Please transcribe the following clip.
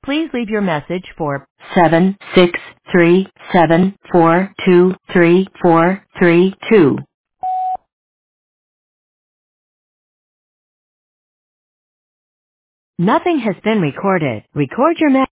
Please leave your message for 76374234432. Nothing has been recorded. Record your message.